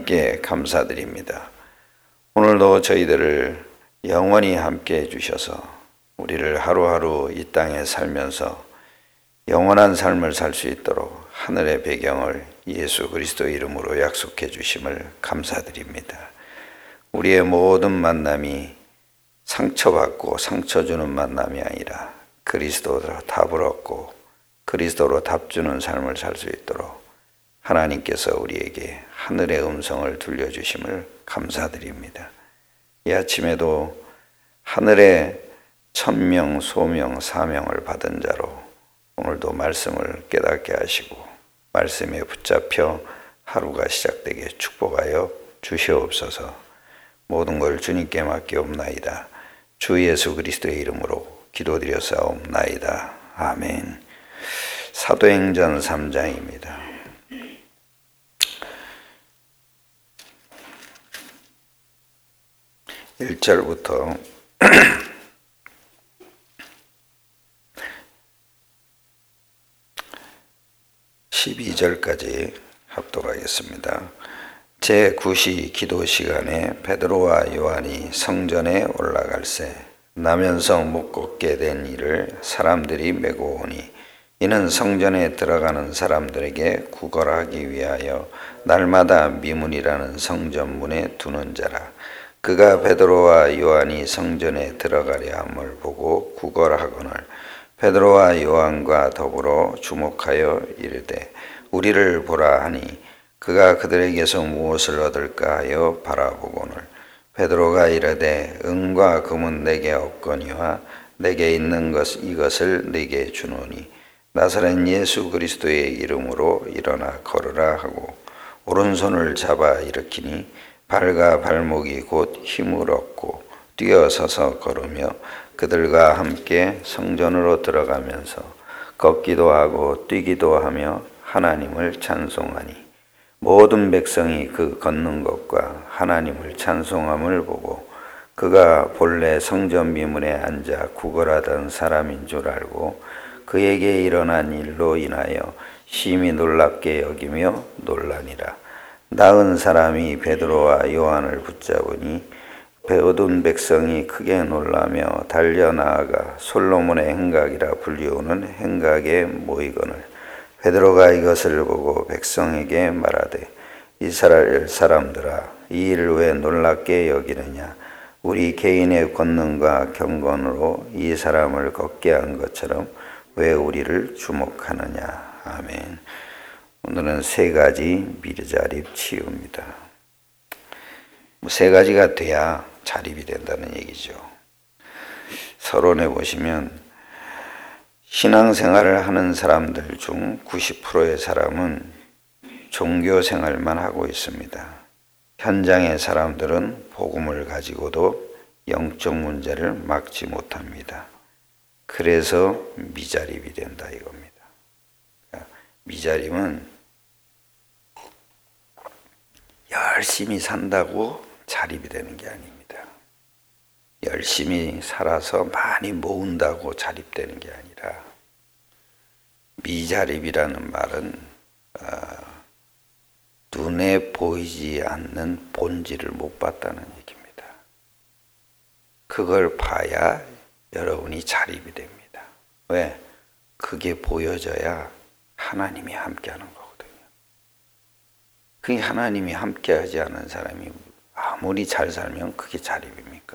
하나님께 감사드립니다. 오늘도 저희들을 영원히 함께 해주셔서 우리를 하루하루 이 땅에 살면서 영원한 삶을 살 수 있도록 하늘의 배경을 예수 그리스도의 이름으로 약속해 주심을 감사드립니다. 우리의 모든 만남이 상처받고 상처 주는 만남이 아니라 그리스도로 답을 얻고 그리스도로 답주는 삶을 살 수 있도록 하나님께서 우리에게 하늘의 음성을 들려주심을 감사드립니다. 이 아침에도 하늘의 천명, 소명, 사명을 받은 자로 오늘도 말씀을 깨닫게 하시고 말씀에 붙잡혀 하루가 시작되게 축복하여 주시옵소서. 모든 걸 주님께 맡기옵나이다. 주 예수 그리스도의 이름으로 기도드렸사옵나이다. 아멘. 사도행전 3장입니다. 1절부터 12절까지 합독하겠습니다. 제9시 기도 시간에 베드로와 요한이 성전에 올라갈새 남연성 못 걷게 된 이를 사람들이 메고 오니 이는 성전에 들어가는 사람들에게 구걸하기 위하여 날마다 미문이라는 성전문에 두는 자라. 그가 베드로와 요한이 성전에 들어가려 함을 보고 구걸하거늘 베드로와 요한과 더불어 주목하여 이르되 우리를 보라 하니 그가 그들에게서 무엇을 얻을까 하여 바라보거늘 베드로가 이르되 은과 금은 내게 없거니와 내게 있는 이것을 네게 주노니 나사렛 예수 그리스도의 이름으로 일어나 걸으라 하고 오른손을 잡아 일으키니 발과 발목이 곧 힘을 얻고 뛰어서서 걸으며 그들과 함께 성전으로 들어가면서 걷기도 하고 뛰기도 하며 하나님을 찬송하니 모든 백성이 그 걷는 것과 하나님을 찬송함을 보고 그가 본래 성전 미문에 앉아 구걸하던 사람인 줄 알고 그에게 일어난 일로 인하여 심히 놀랍게 여기며 놀라니라. 나은 사람이 베드로와 요한을 붙잡으니 모든 백성이 크게 놀라며 달려나아가 솔로몬의 행각이라 불리우는 행각에 모이거늘 베드로가 이것을 보고 백성에게 말하되 이스라엘 사람들아 이 일을 왜 놀랍게 여기느냐 우리 개인의 권능과 경건으로 이 사람을 걷게 한 것처럼 왜 우리를 주목하느냐. 아멘. 오늘은 세 가지 미자립 치유입니다. 세 가지가 돼야 자립이 된다는 얘기죠. 서론에 보시면 신앙생활을 하는 사람들 중 90%의 사람은 종교생활만 하고 있습니다. 현장의 사람들은 복음을 가지고도 영적 문제를 막지 못합니다. 그래서 미자립이 된다 이겁니다. 미자립은 열심히 산다고 자립이 되는 게 아닙니다. 열심히 살아서 많이 모은다고 자립되는 게 아니라 미자립이라는 말은 눈에 보이지 않는 본질을 못 봤다는 얘기입니다. 그걸 봐야 여러분이 자립이 됩니다. 왜? 그게 보여져야 하나님이 함께하는 거거든요. 그게 하나님이 함께하지 않은 사람이 아무리 잘 살면 그게 자립입니까?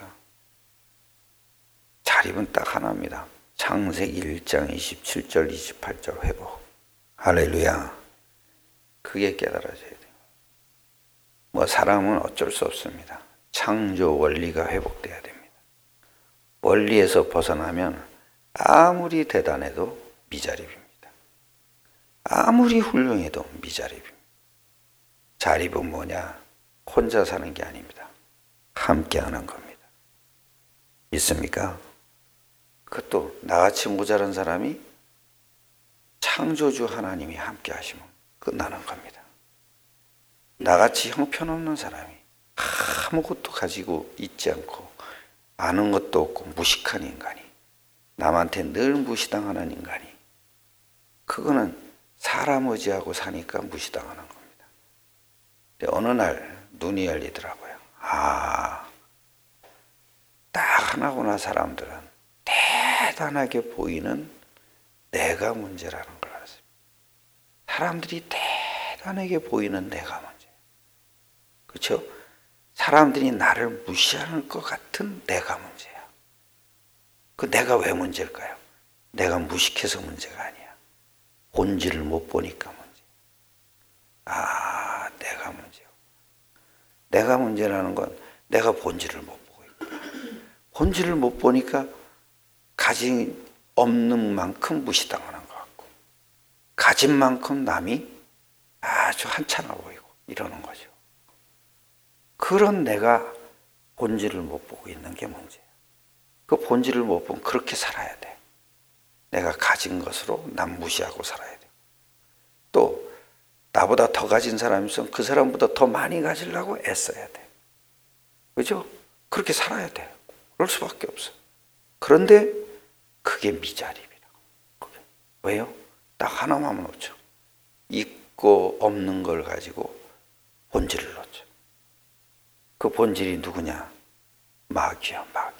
자립은 딱 하나입니다. 창세기 1장 27절 28절 회복. 할렐루야. 그게 깨달아져야 돼요. 사람은 어쩔 수 없습니다. 창조 원리가 회복돼야 됩니다. 원리에서 벗어나면 아무리 대단해도 미자립입니다. 아무리 훌륭해도 미자립입니다. 자립은 뭐냐? 혼자 사는 게 아닙니다. 함께하는 겁니다. 있습니까? 그것도 나같이 모자란 사람이 창조주 하나님이 함께 하시면 끝나는 겁니다. 나같이 형편없는 사람이 아무것도 가지고 있지 않고 아는 것도 없고 무식한 인간이 남한테 늘 무시당하는 인간이 그거는 사람 의지하고 사니까 무시당하는 겁니다. 어느 날 눈이 열리더라고요. 딱 하나구나. 사람들은 대단하게 보이는 내가 문제라는 걸 알았어요. 사람들이 대단하게 보이는 내가 문제. 그렇죠? 사람들이 나를 무시하는 것 같은 내가 문제야. 그 내가 왜 문제일까요? 내가 무식해서 문제가 아니야. 본질을 못 보니까 문제. 내가 문제야. 내가 문제라는 건 내가 본질을 못 보고 있고, 본질을 못 보니까 가진 없는 만큼 무시당하는 것 같고, 가진 만큼 남이 아주 한찮아 보이고 이러는 거죠. 그런 내가 본질을 못 보고 있는 게 문제예요. 그 본질을 못 보면 그렇게 살아야 돼. 내가 가진 것으로 남 무시하고 살아야 돼. 또 나보다 더 가진 사람이 있으면 그 사람보다 더 많이 가지려고 애써야 돼. 그죠? 그렇게 살아야 돼. 그럴 수밖에 없어. 그런데 그게 미자립이라고. 왜요? 딱 하나만 놓죠. 있고 없는 걸 가지고 본질을 놓죠. 그 본질이 누구냐? 마귀야, 마귀.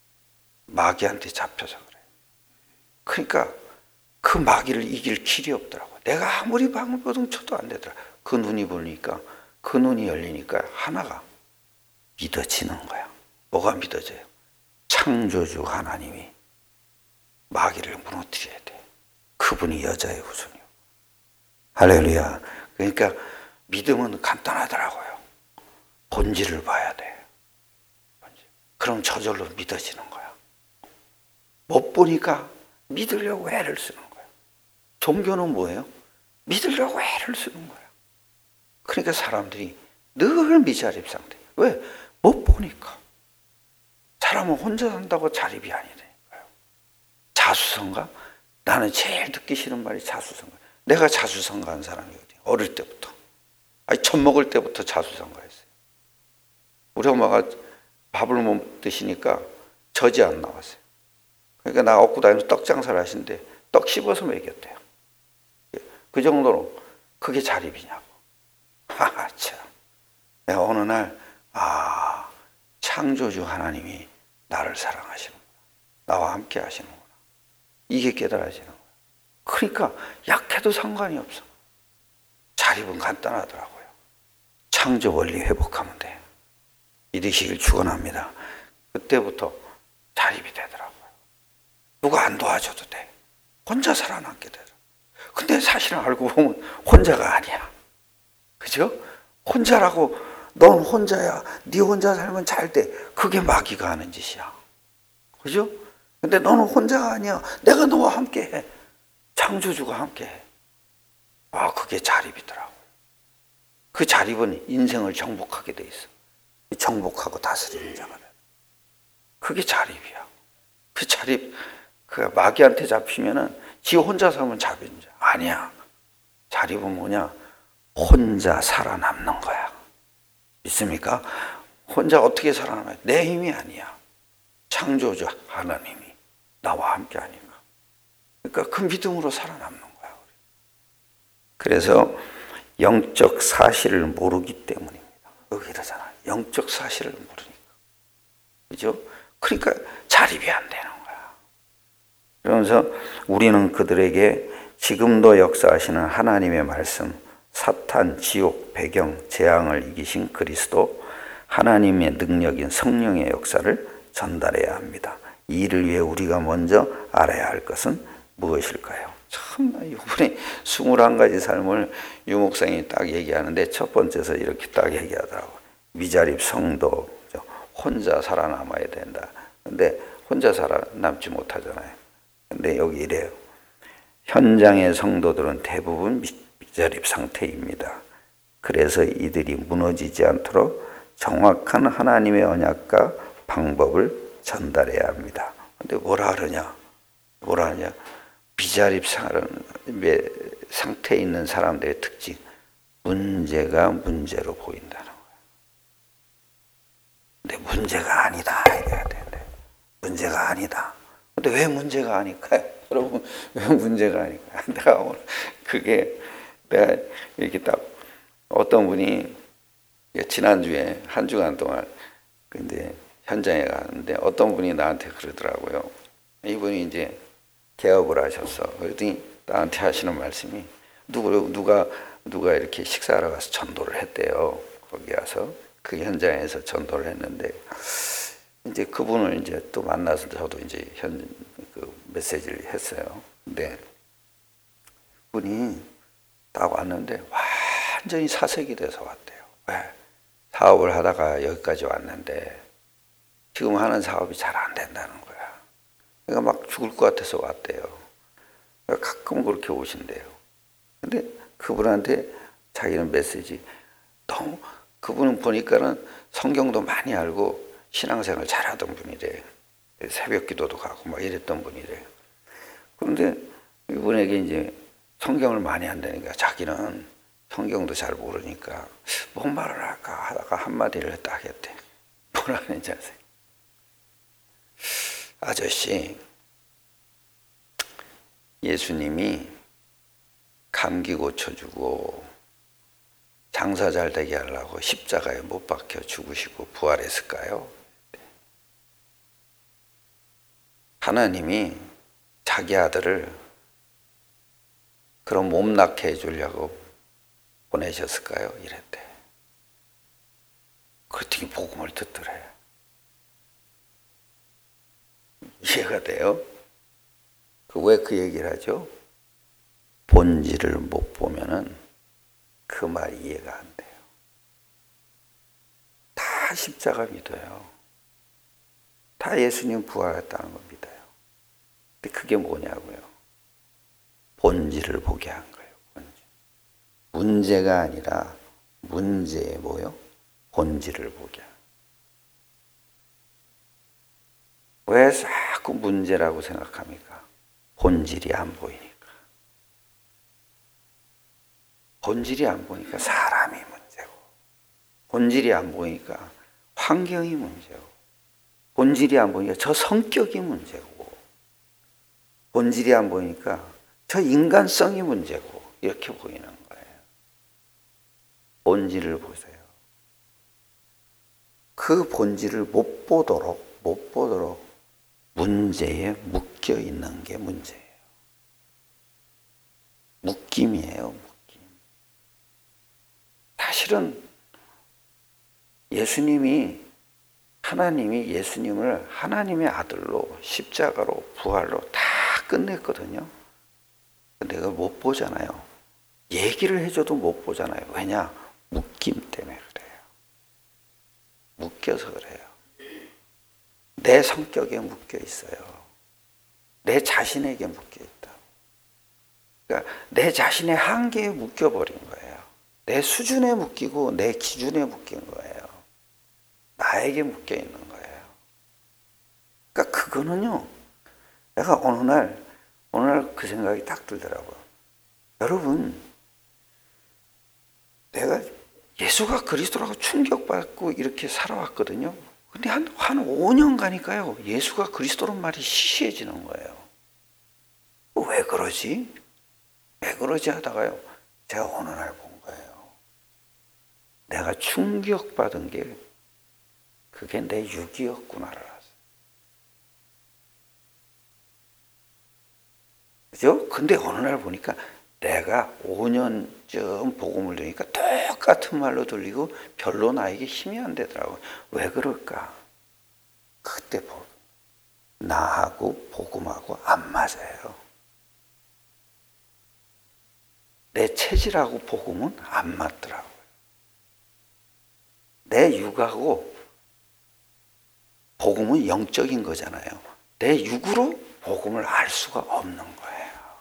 마귀한테 잡혀서 그래요. 그러니까 그 마귀를 이길 길이 없더라고. 내가 아무리 방울보동 쳐도 안 되더라. 그 눈이 보니까, 그 눈이 열리니까 하나가 믿어지는 거야. 뭐가 믿어져요? 창조주 하나님이 마귀를 무너뜨려야 돼. 그분이 여자의 후손이요. 할렐루야. 그러니까 믿음은 간단하더라고요. 본질을 봐야 돼. 그럼 저절로 믿어지는 거야. 못 보니까 믿으려고 애를 쓰는 거야. 종교는 뭐예요? 믿으려고 애를 쓰는 거야. 그러니까 사람들이 늘 미자립 상태. 왜? 못 보니까. 사람은 혼자 산다고 자립이 아니라니까요. 자수성가? 나는 제일 듣기 싫은 말이 자수성가. 내가 자수성가한 사람이거든요. 어릴 때부터. 젖 먹을 때부터 자수성가했어요. 우리 엄마가 밥을 못 드시니까 젖이 안 나왔어요. 그러니까 나 얻고 다니면서 떡 장사를 하시는데 떡 씹어서 먹였대요. 그 정도로 그게 자립이냐고. 참. 내가 어느 날 창조주 하나님이 나를 사랑하시는구나. 나와 함께 하시는구나. 이게 깨달아지는 거야. 그러니까 약해도 상관이 없어. 자립은 간단하더라고요. 창조 원리 회복하면 돼. 이르시길 축원합니다. 그때부터 자립이 되더라고요. 누가 안 도와줘도 돼. 혼자 살아남게 되더라고요. 근데 사실은 알고 보면 혼자가 아니야. 그죠? 혼자라고, 넌 혼자야. 네 혼자 살면 잘 돼. 그게 마귀가 하는 짓이야. 그죠? 근데 너는 혼자가 아니야. 내가 너와 함께 해. 창조주가 함께 해. 그게 자립이더라고요. 그 자립은 인생을 정복하게 돼 있어. 정복하고 다스리는 자가 돼. 그게 자립이야. 그 자립, 그 마귀한테 잡히면은 지 혼자 살면 자비인 자. 아니야. 자립은 뭐냐? 혼자 살아남는 거야. 믿습니까? 혼자 어떻게 살아남아요? 내 힘이 아니야. 창조주 하나님이 나와 함께 하니까. 그러니까 그 믿음으로 살아남는 거야. 그래서 영적 사실을 모르기 때문입니다. 여기 이러잖아. 영적 사실을 모르니까. 그죠? 그러니까 자립이 안 되는 거야. 그러면서 우리는 그들에게 지금도 역사하시는 하나님의 말씀, 사탄, 지옥, 배경, 재앙을 이기신 그리스도, 하나님의 능력인 성령의 역사를 전달해야 합니다. 이 일을 위해 우리가 먼저 알아야 할 것은 무엇일까요? 참나 이번에 21가지 삶을 유 목사님이 딱 얘기하는데 첫 번째서 이렇게 딱 얘기하더라고요. 미자립 성도, 혼자 살아남아야 된다. 근데 혼자 살아남지 못하잖아요. 근데 여기 이래요. 현장의 성도들은 대부분 미자립 상태입니다. 그래서 이들이 무너지지 않도록 정확한 하나님의 언약과 방법을 전달해야 합니다. 근데 뭐라 하느냐? 미자립 상태에 있는 사람들의 특징, 문제가 문제로 보인다는 거예요. 근데 문제가 아니다 이래야 되는데 문제가 아니다. 근데 왜 문제가 아닐까요? 여러분 왜 문제가 아닐까요? 내가 오늘 그게 내가 이렇게 딱 어떤 분이 지난주에 한 주간 동안 근데 현장에 가는데 어떤 분이 나한테 그러더라고요. 이분이 이제 개업을 하셨어. 그랬더니 나한테 하시는 말씀이 누가 이렇게 식사하러 가서 전도를 했대요. 거기 와서 그 현장에서 전도를 했는데 이제 그분을 이제 또 만나서 저도 이제 그 메시지를 했어요. 근데 그분이 딱 왔는데 완전히 사색이 돼서 왔대요. 왜? 사업을 하다가 여기까지 왔는데 지금 하는 사업이 잘 안 된다는 거야. 그러니까 막 죽을 것 같아서 왔대요. 가끔 그렇게 오신대요. 근데 그분한테 자기는 메시지 너무 그분은 보니까는 성경도 많이 알고 신앙생활 잘하던 분이래. 새벽 기도도 가고 막 이랬던 분이래. 그런데 이분에게 이제 성경을 많이 한다니까 자기는 성경도 잘 모르니까 뭔 말을 할까 하다가 한마디를 딱 했대. 뭐라는지 아세요? 아저씨, 예수님이 감기 고쳐주고 장사 잘 되게 하려고 십자가에 못 박혀 죽으시고 부활했을까요? 하나님이 자기 아들을 그런 몸 낫게 해주려고 보내셨을까요? 이랬대. 그랬더니 복음을 듣더래. 이해가 돼요? 왜 그 얘기를 하죠? 본질을 못 보면은 그 말이 이해가 안 돼요. 다 십자가 믿어요. 다 예수님 부활했다는 거 믿어요. 근데 그게 뭐냐고요? 본질을 보게 한 거예요. 본질. 문제가 아니라 문제에 뭐요? 본질을 보게 한 거예요. 왜 자꾸 문제라고 생각합니까? 본질이 안 보이니까. 본질이 안 보니까 사람이 문제고, 본질이 안 보니까 환경이 문제고, 본질이 안 보니까 저 성격이 문제고, 본질이 안 보니까 저 인간성이 문제고, 이렇게 보이는 거예요. 본질을 보세요. 그 본질을 못 보도록 문제에 묶여 있는 게 문제예요. 묶임이에요, 묶임. 사실은 하나님이 예수님을 하나님의 아들로 십자가로 부활로 다 끝냈거든요. 근데 그걸 못 보잖아요. 얘기를 해줘도 못 보잖아요. 왜냐? 묶임 때문에 그래요. 묶여서 그래요. 내 성격에 묶여 있어요. 내 자신에게 묶여 있다. 그러니까 내 자신의 한계에 묶여버린 거예요. 내 수준에 묶이고 내 기준에 묶인 거예요. 나에게 묶여 있는 거예요. 그러니까 그거는요. 내가 어느 날 그 생각이 딱 들더라고요. 여러분, 내가 예수가 그리스도라고 충격받고 이렇게 살아왔거든요. 근데 한 5년 가니까요. 예수가 그리스도란 말이 시시해지는 거예요. 왜 그러지? 왜 그러지 하다가요. 제가 어느 날 본 거예요. 내가 충격받은 게 그게 내 육이었구나를 알았어요. 그죠? 근데 어느 날 보니까 내가 5년쯤 복음을 들으니까 똑같은 말로 들리고 별로 나에게 힘이 안 되더라고요. 왜 그럴까? 그때 나하고 복음하고 안 맞아요. 내 체질하고 복음은 안 맞더라고요. 내 육하고 복음은 영적인 거잖아요. 내 육으로 복음을 알 수가 없는 거예요.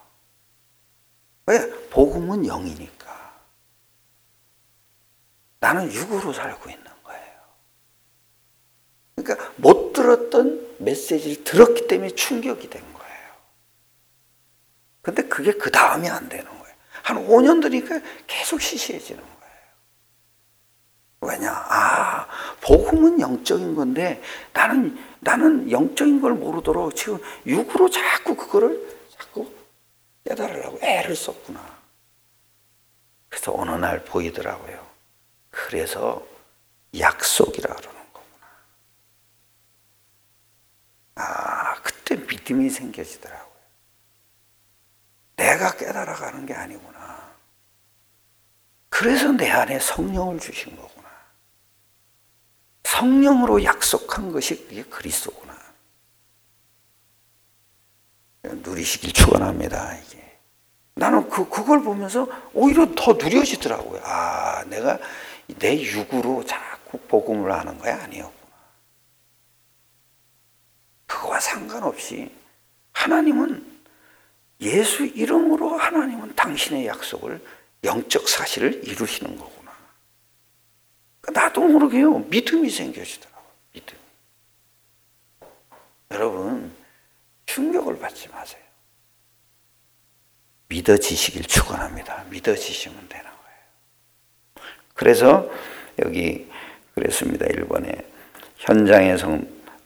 왜? 복음은 영이니까. 나는 육으로 살고 있는 거예요. 그러니까 못 들었던 메시지를 들었기 때문에 충격이 된 거예요. 근데 그게 그 다음이 안 되는 거예요. 한 5년 되니까 계속 시시해지는 거예요. 왜냐? 복음은 영적인 건데 나는 영적인 걸 모르도록 지금 육으로 자꾸 그거를 자꾸 깨달으려고 애를 썼구나. 그래서 어느 날 보이더라고요. 그래서 약속이라 그러는 거구나. 그때 믿음이 생겨지더라고요. 내가 깨달아가는 게 아니구나. 그래서 내 안에 성령을 주신 거구나. 성령으로 약속한 것이 그게 그리스도구나. 누리시길 축원합니다. 이게 나는 그걸 보면서 오히려 더 누려지더라고요. 내가 내 육으로 자꾸 복음을 하는 거야 아니었구나. 그거와 상관없이 하나님은 예수 이름으로 하나님은 당신의 약속을 영적 사실을 이루시는 거구나. 나도 모르게요. 믿음이 생겨지더라고요. 믿음. 여러분 충격을 받지 마세요. 믿어지시길 축원합니다. 믿어지시면 되는 거예요. 그래서 여기 그랬습니다. 1번에 현장에서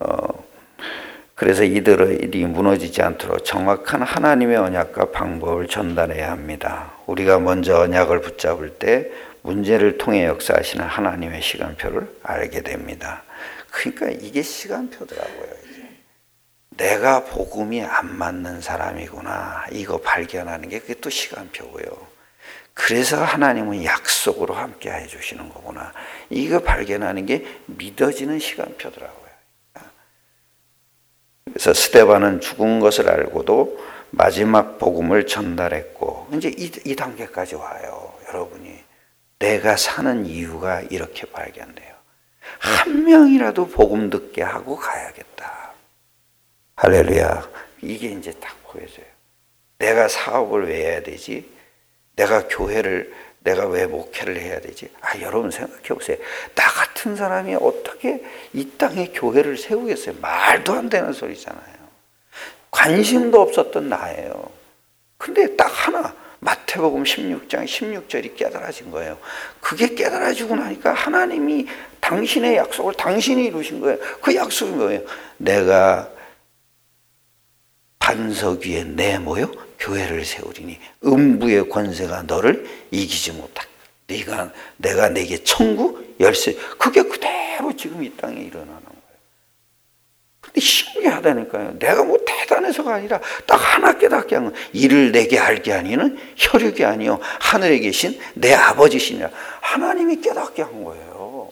그래서 이들의 일이 무너지지 않도록 정확한 하나님의 언약과 방법을 전달해야 합니다. 우리가 먼저 언약을 붙잡을 때 문제를 통해 역사하시는 하나님의 시간표를 알게 됩니다. 그러니까 이게 시간표더라고요. 이게. 내가 복음이 안 맞는 사람이구나. 이거 발견하는 게 그게 또 시간표고요. 그래서 하나님은 약속으로 함께 해주시는 거구나. 이거 발견하는 게 믿어지는 시간표더라고요. 그래서 스데반은 죽은 것을 알고도 마지막 복음을 전달했고, 이제 이 단계까지 와요. 여러분이 내가 사는 이유가 이렇게 발견돼요. 한 명이라도 복음 듣게 하고 가야겠다. 할렐루야. 이게 이제 딱 보여져요. 내가 사업을 왜 해야 되지? 내가 왜 목회를 해야 되지? 여러분 생각해 보세요. 나 같은 사람이 어떻게 이 땅에 교회를 세우겠어요? 말도 안 되는 소리잖아요. 관심도 없었던 나예요. 근데 딱 하나, 마태복음 16장 16절이 깨달아진 거예요. 그게 깨달아지고 나니까 하나님이 당신의 약속을 당신이 이루신 거예요. 그 약속이 뭐예요? 내가 반석 위에 내 교회를 세우리니 음부의 권세가 너를 이기지 못하게. 내가 내게 천국 열쇠. 그게 그대로 지금 이 땅에 일어나는 거예요. 근데 신기하다니까요. 내가 뭐 대단해서가 아니라 딱 하나 깨닫게 한 거예요. 이를 내게 알게 하니는 혈육이 아니요 하늘에 계신 내 아버지시니라. 하나님이 깨닫게 한 거예요.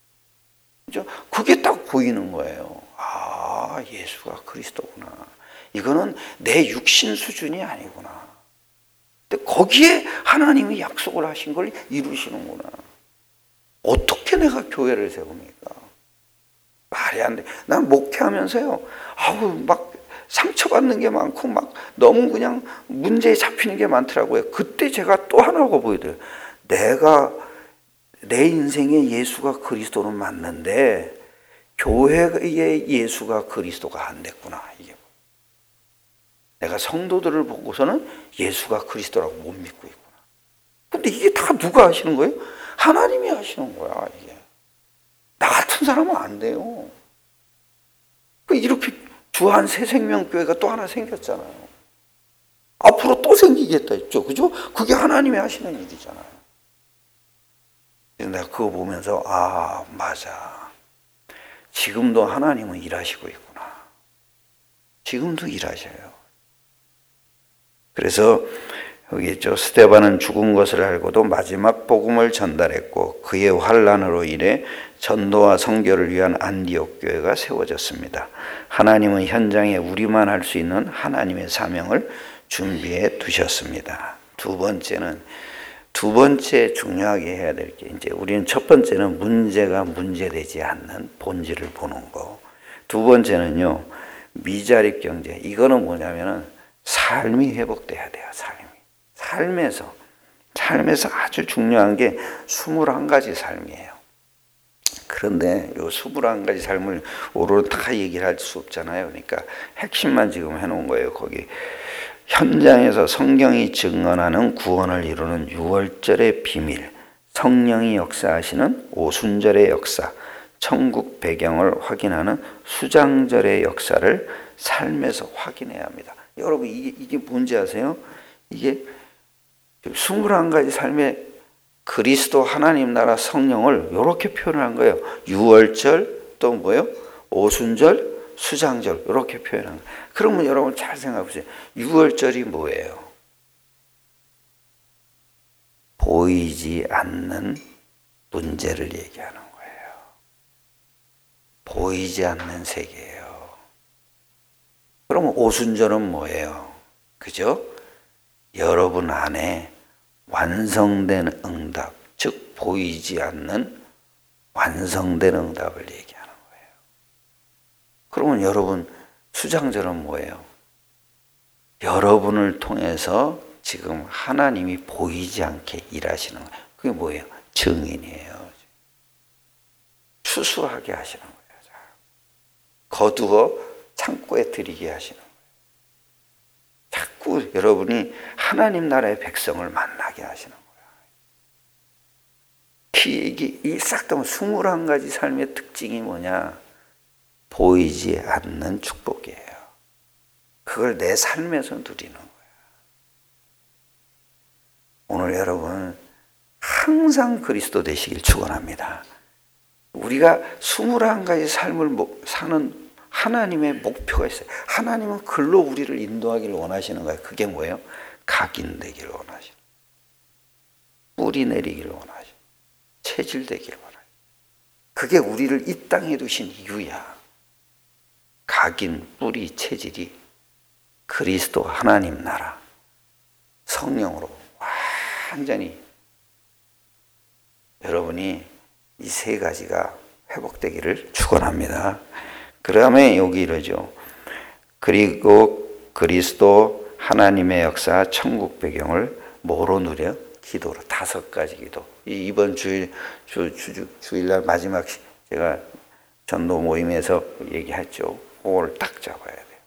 그게 딱 보이는 거예요. 예수가 그리스도구나. 이거는 내 육신 수준이 아니구나. 근데 거기에 하나님이 약속을 하신 걸 이루시는구나. 어떻게 내가 교회를 세웁니까? 말이 안 돼. 난 목회하면서요. 막 상처받는 게 많고 막 너무 그냥 문제에 잡히는 게 많더라고요. 그때 제가 또 하나가 보이더라고요. 내 인생에 예수가 그리스도는 맞는데 교회의 예수가 그리스도가 안 됐구나. 이게 내가 성도들을 보고서는 예수가 그리스도라고 못 믿고 있구나. 근데 이게 다 누가 하시는 거예요? 하나님이 하시는 거야. 이게 나 같은 사람은 안 돼요. 이렇게 주한 새생명교회가 또 하나 생겼잖아요. 앞으로 또 생기겠다 했죠. 그죠? 그게 하나님이 하시는 일이잖아요. 내가 그거 보면서 맞아. 지금도 하나님은 일하시고 있구나. 지금도 일하셔요. 그래서 여기 있죠. 스데반은 죽은 것을 알고도 마지막 복음을 전달했고 그의 환난으로 인해 전도와 선교를 위한 안디옥 교회가 세워졌습니다. 하나님은 현장에 우리만 할 수 있는 하나님의 사명을 준비해 두셨습니다. 두 번째 중요하게 해야 될 게 이제 우리는 첫 번째는 문제가 문제되지 않는 본질을 보는 거. 두 번째는요. 미자립 경제. 이거는 뭐냐면은 삶이 회복돼야 돼요. 삶에서 아주 중요한 게 21가지 삶이에요. 그런데 요 21가지 삶을 오로로 다 얘기를 할 수 없잖아요. 그러니까 핵심만 지금 해놓은 거예요. 거기 현장에서 성경이 증언하는 구원을 이루는 유월절의 비밀, 성령이 역사하시는 오순절의 역사, 천국 배경을 확인하는 수장절의 역사를 삶에서 확인해야 합니다. 여러분 이게 뭔지 아세요? 이게 21가지 삶의 그리스도 하나님 나라 성령을 이렇게 표현한 거예요. 유월절 또 뭐요? 오순절, 수장절 이렇게 표현한 거예요. 그러면 여러분 잘 생각해 보세요. 유월절이 뭐예요? 보이지 않는 문제를 얘기하는 거예요. 보이지 않는 세계예요. 그러면 오순절은 뭐예요? 그죠? 여러분 안에 완성된 응답, 즉 보이지 않는 완성된 응답을 얘기하는 거예요. 그러면 여러분 수장절은 뭐예요? 여러분을 통해서 지금 하나님이 보이지 않게 일하시는 거예요. 그게 뭐예요? 증인이에요. 추수하게 하시는 거예요. 거두어 창고에 들이게 하시는 거예요. 자꾸 여러분이 하나님 나라의 백성을 만나게 하시는 거예요. 이 싹 다 21가지 삶의 특징이 뭐냐? 보이지 않는 축복이에요. 그걸 내 삶에서 누리는 거예요. 오늘 여러분 항상 그리스도 되시길 축원합니다. 우리가 21가지 삶을 사는 하나님의 목표가 있어요. 하나님은 글로 우리를 인도하기를 원하시는 거예요. 그게 뭐예요? 각인되기를 원하시는 거예요. 뿌리 내리기를 원하시는 거예요. 체질되기를 원하시는 거예요. 그게 우리를 이 땅에 두신 이유야. 각인, 뿌리, 체질이 그리스도 하나님 나라 성령으로 완전히 여러분이 이 세 가지가 회복되기를 축원합니다. 그 다음에 여기 이러죠. 그리고 그리스도 하나님의 역사 천국 배경을 뭐로 누려? 기도로. 5가지 기도. 이번 주일날 마지막 제가 전도 모임에서 얘기했죠. 그걸 딱 잡아야 돼요.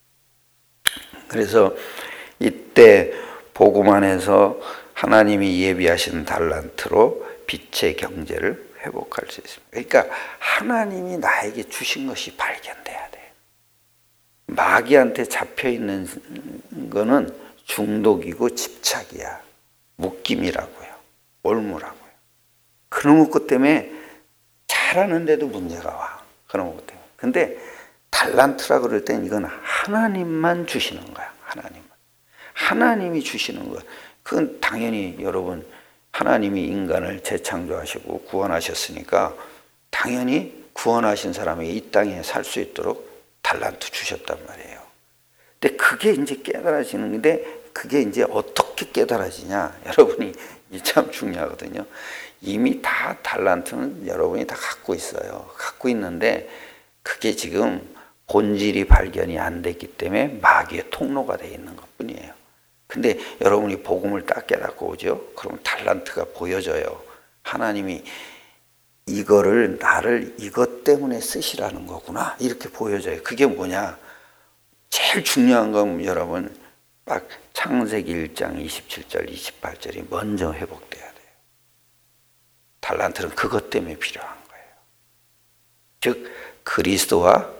그래서 이때 복음 안에서 하나님이 예비하신 달란트로 빛의 경제를 회복할 수 있습니다. 그러니까 하나님이 나에게 주신 것이 발견돼야 돼. 마귀한테 잡혀있는 거는 중독이고 집착이야. 묶임이라고요. 올무라고요. 그런 것 때문에 잘하는데도 문제가 와. 그런 것 때문에. 근데 달란트라 그럴 땐 이건 하나님만 주시는 거야. 하나님만. 하나님이 주시는 거. 그건 당연히 여러분 하나님이 인간을 재창조하시고 구원하셨으니까 당연히 구원하신 사람이 이 땅에 살 수 있도록 달란트 주셨단 말이에요. 근데 그게 이제 깨달아지는 건데 그게 이제 어떻게 깨달아지냐? 여러분이 이게 참 중요하거든요. 이미 다 달란트는 여러분이 다 갖고 있어요. 갖고 있는데 그게 지금 본질이 발견이 안 됐기 때문에 마귀의 통로가 되어 있는 것뿐이에요. 근데 여러분이 복음을 딱 깨닫고 오죠? 그럼 달란트가 보여져요. 하나님이 이거를 나를 이것 때문에 쓰시라는 거구나. 이렇게 보여져요. 그게 뭐냐? 제일 중요한 건 여러분 딱 창세기 1장 27절 28절이 먼저 회복돼야 돼요. 달란트는 그것 때문에 필요한 거예요. 즉 그리스도와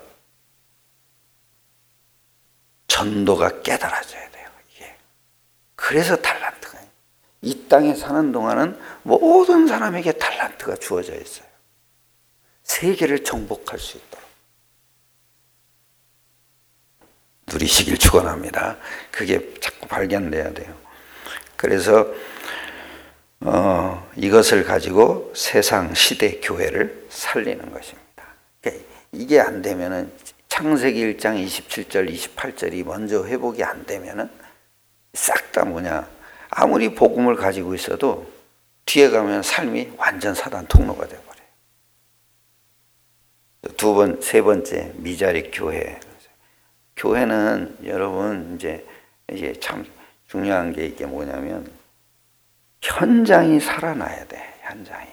전도가 깨달아져야 돼요. 이게. 그래서 달란트가 이 땅에 사는 동안은 모든 사람에게 달란트가 주어져 있어요. 세계를 정복할 수 있도록 누리시길 축원합니다. 그게 자꾸 발견돼야 돼요. 그래서 이것을 가지고 세상 시대 교회를 살리는 것입니다. 그러니까 이게 안 되면은 창세기 1장 27절 28절이 먼저 회복이 안 되면은 싹 다 뭐냐? 아무리 복음을 가지고 있어도 뒤에 가면 삶이 완전 사단 통로가 돼버려요. 세 번째 미자립 교회. 교회는 여러분 이제 참 중요한 게 이게 뭐냐면 현장이 살아나야 돼. 현장이.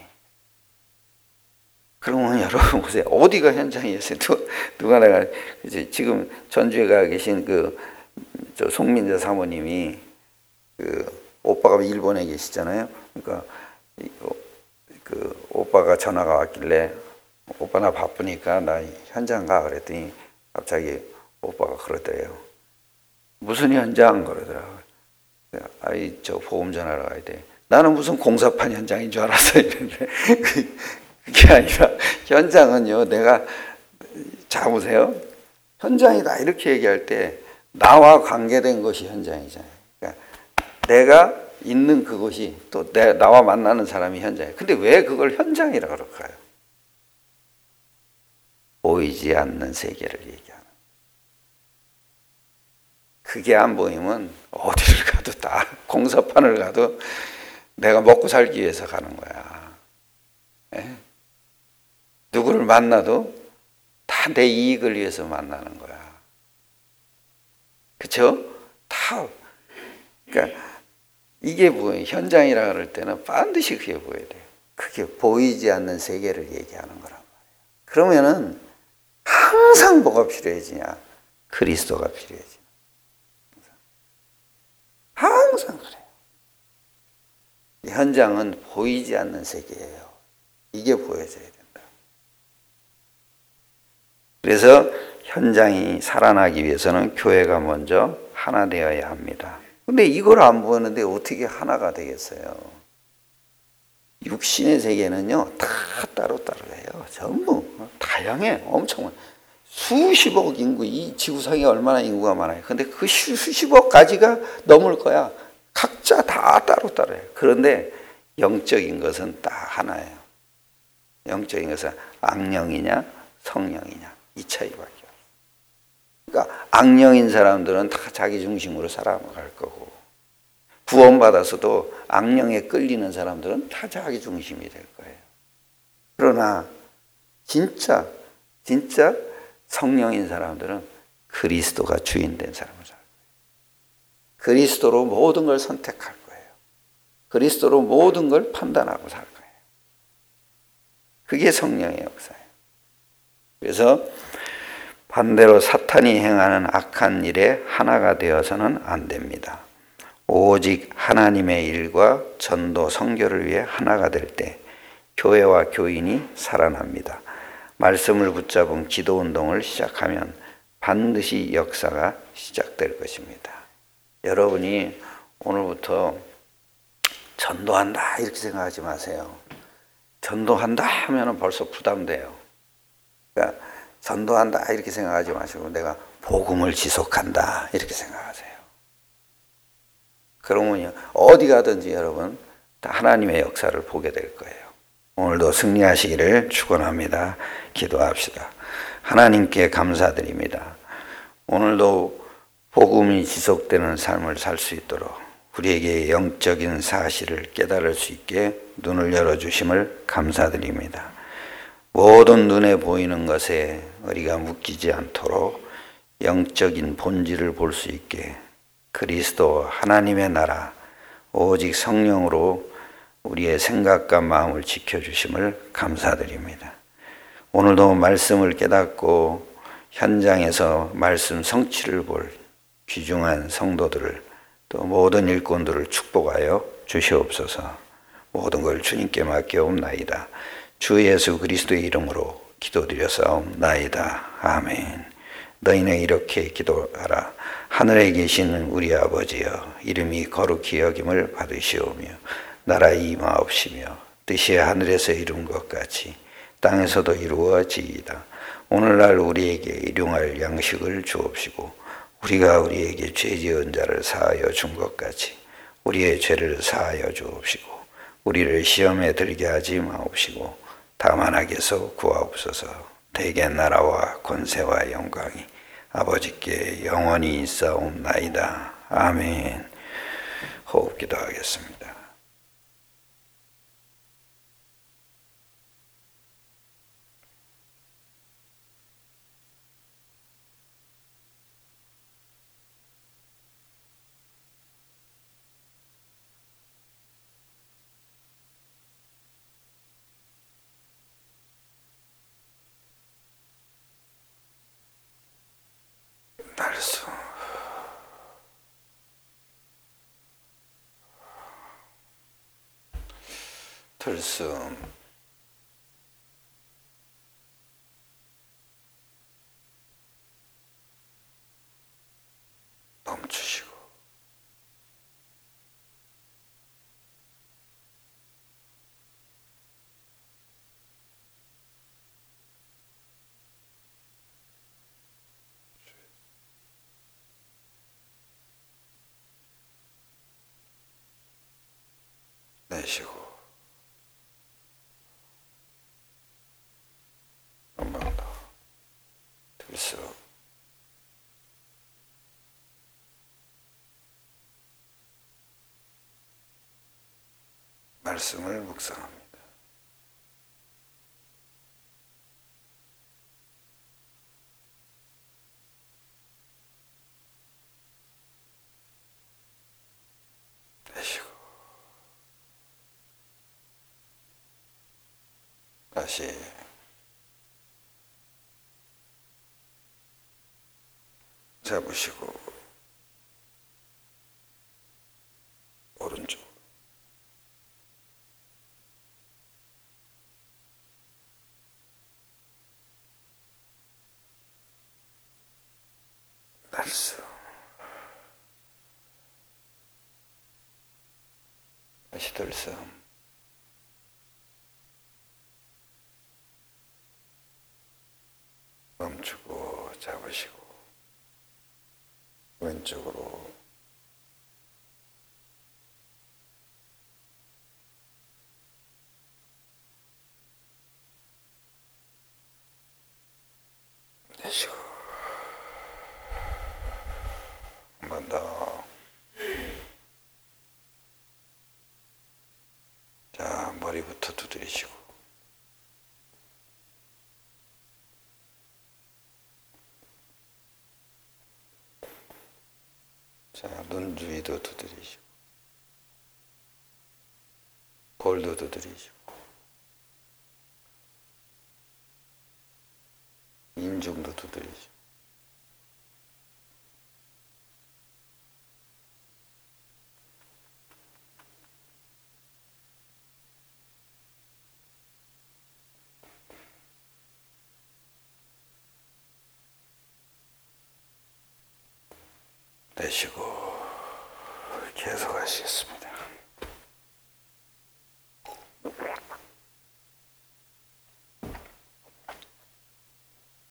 그러면 여러분 보세요. 어디가 현장이었어요? 누가 내가 이제 지금 전주에 가 계신 저 송민재 사모님이 오빠가 일본에 계시잖아요. 그러니까 오빠가 전화가 왔길래 오빠 나 바쁘니까 나 현장 가 그랬더니 갑자기 오빠가 그러더래요. 무슨 현장 그러더라고요. 저 보험 전화로 가야 돼. 나는 무슨 공사판 현장인 줄 알았어. 이랬는데 그게 아니라 현장은요, 내가, 자 보세요. 현장이다 이렇게 얘기할 때 나와 관계된 것이 현장이잖아요. 그러니까 내가 있는 그곳이 또 나와 만나는 사람이 현장이에요. 근데 왜 그걸 현장이라 그럴까요? 보이지 않는 세계를 얘기하는. 그게 안 보이면 어디를 가도 다, 공사판을 가도 내가 먹고 살기 위해서 가는 거야. 예? 누구를 만나도 다 내 이익을 위해서 만나는 거야. 그쵸? 다. 그러니까 이게 뭐예요? 현장이라 그럴 때는 반드시 그게 보여야 돼요. 그게 보이지 않는 세계를 얘기하는 거란 말이에요. 그러면은 항상 뭐가 필요해지냐? 그리스도가 필요해지냐? 항상 그래요. 현장은 보이지 않는 세계예요. 이게 보여져야 된다. 그래서 현장이 살아나기 위해서는 교회가 먼저 하나 되어야 합니다. 근데 이걸 안 보는데 어떻게 하나가 되겠어요? 육신의 세계는요, 다 따로따로해요. 전부 다양해. 엄청 수십억 인구, 이 지구상에 얼마나 인구가 많아요. 근데 그 수십억 가지가 넘을 거야. 각자 다 따로따로해요. 그런데 영적인 것은 다 하나예요. 영적인 것은 악령이냐 성령이냐 이 차이밖에 없어요. 그러니까 악령인 사람들은 다 자기 중심으로 살아갈 거고, 구원받아서도 악령에 끌리는 사람들은 다 자기 중심이 될 거예요. 그러나 진짜 성령인 사람들은 그리스도가 주인된 사람을 살 거예요. 그리스도로 모든 걸 선택할 거예요. 그리스도로 모든 걸 판단하고 살 거예요. 그게 성령의 역사예요. 그래서 반대로 사탄이 행하는 악한 일에 하나가 되어서는 안 됩니다. 오직 하나님의 일과 전도 선교를 위해 하나가 될 때 교회와 교인이 살아납니다. 말씀을 붙잡은 기도운동을 시작하면 반드시 역사가 시작될 것입니다. 여러분이 오늘부터 전도한다 이렇게 생각하지 마세요. 전도한다 하면 벌써 부담돼요. 그러니까 전도한다 이렇게 생각하지 마시고 내가 복음을 지속한다 이렇게 생각하세요. 그러면 어디 가든지 여러분 다 하나님의 역사를 보게 될 거예요. 오늘도 승리하시기를 축원합니다. 기도합시다. 하나님께 감사드립니다. 오늘도 복음이 지속되는 삶을 살 수 있도록 우리에게 영적인 사실을 깨달을 수 있게 눈을 열어주심을 감사드립니다. 모든 눈에 보이는 것에 우리가 묶이지 않도록 영적인 본질을 볼 수 있게 그리스도 하나님의 나라 오직 성령으로 우리의 생각과 마음을 지켜주심을 감사드립니다. 오늘도 말씀을 깨닫고 현장에서 말씀 성취를 볼 귀중한 성도들을 또 모든 일꾼들을 축복하여 주시옵소서. 모든 걸 주님께 맡겨옵나이다. 주 예수 그리스도의 이름으로 기도드려사옵나이다. 아멘. 너희는 이렇게 기도하라. 하늘에 계시는 우리 아버지여, 이름이 거룩히 여김을 받으시오며 나라 임하옵시며 뜻이 하늘에서 이룬 것 같이 땅에서도 이루어지이다. 오늘날 우리에게 일용할 양식을 주옵시고 우리가 우리에게 죄 지은 자를 사하여 준 것 같이 우리의 죄를 사하여 주옵시고 우리를 시험에 들게 하지 마옵시고 다만 악에서 구하옵소서. 대개 나라와 권세와 영광이 아버지께 영원히 있사옵나이다. 아멘. 호흡 기도하겠습니다. 날수 들숨 멈추시고 내쉬고 한 번 더 들썩 말씀을 묵상합니다. 내쉬고 다시 잡으시고 오른쪽 날숨 다시 들숨 멈추고 잡으시고 왼쪽으로 내쉬고 한 번 더. 자, 머리부터 두드리시고 자, 눈 주위도 두드리시고 볼도 두드리시고 인중도 두드리시고 내쉬고 계속 하시겠습니다.